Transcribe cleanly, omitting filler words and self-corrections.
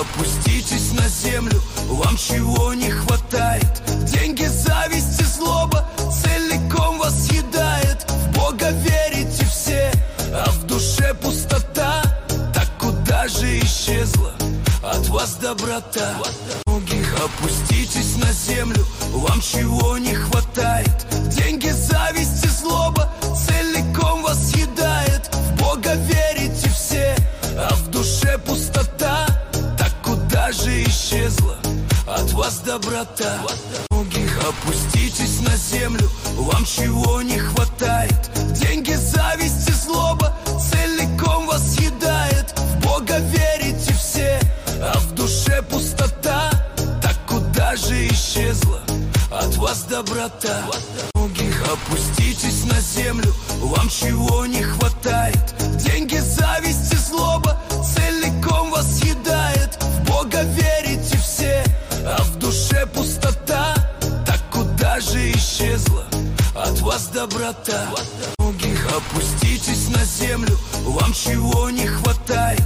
опуститесь на землю, вам чего не хватает? Деньги, зависть и злоба целиком вас съедает. В Бога верите все, а в душе пустота. Так куда же исчезла от вас доброта? Опуститесь на землю, вам чего не хватает? Деньги, зависть и злоба целиком вас съедает. В Бога верите все, а в душе пустота. Так куда же исчезла от вас доброта? Опуститесь на землю, вам чего не хватает? Деньги, зависть и злоба целиком вас съедает. В Бога верите все, а в душе пустота. Так куда же исчезла от вас доброта? Опуститесь на землю, вам чего не хватает? Деньги, зависть и злоба целиком вас съедает. В Бога верите все, а в душе пустота. Так куда же исчезла от вас доброта? Опуститесь на землю, вам чего не хватает?